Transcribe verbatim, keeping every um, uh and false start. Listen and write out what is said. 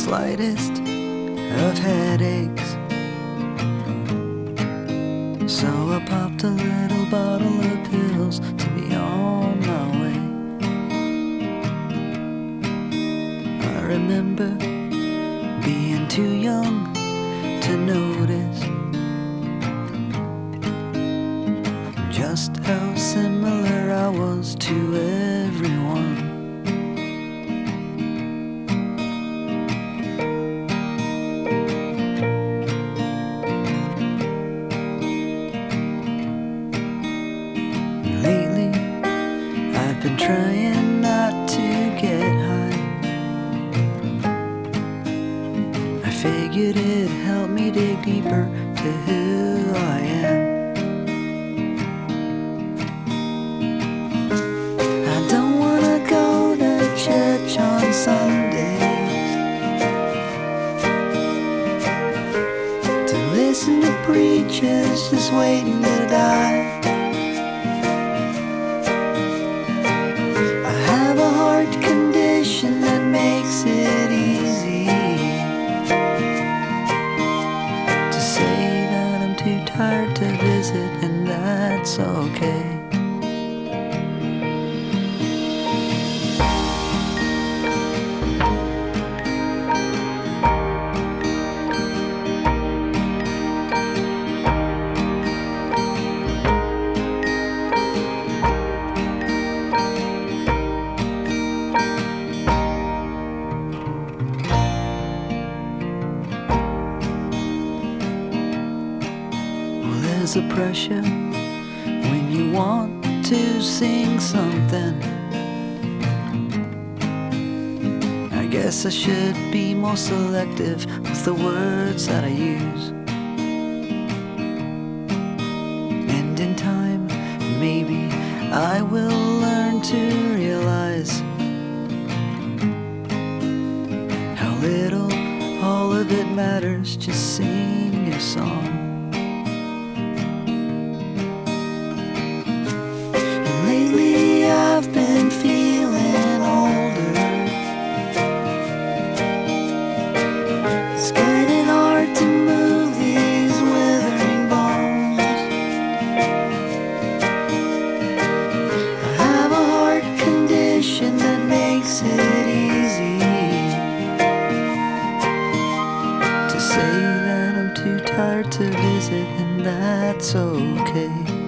slightest of headaches. So I popped a little bottle of pills to be on my way. I remember being too young to notice just how similar I was to everyone. Lately, I've been trying not to get high. I figured it'd help me dig deeper to who I am. I don't wanna go to church on Sundays to listen to preachers just waiting to die. That makes it easy to say that I'm too tired to visit, and that's okay. There's a pressure when you want to sing something. I guess I should be more selective with the words that I use. And in time, maybe I will learn to realize how little all of it matters. Just sing your song. Lately I've been feeling older. It's getting hard to move these withering bones. I have a heart condition that makes it easy to say that I'm too tired to visit, and that's okay.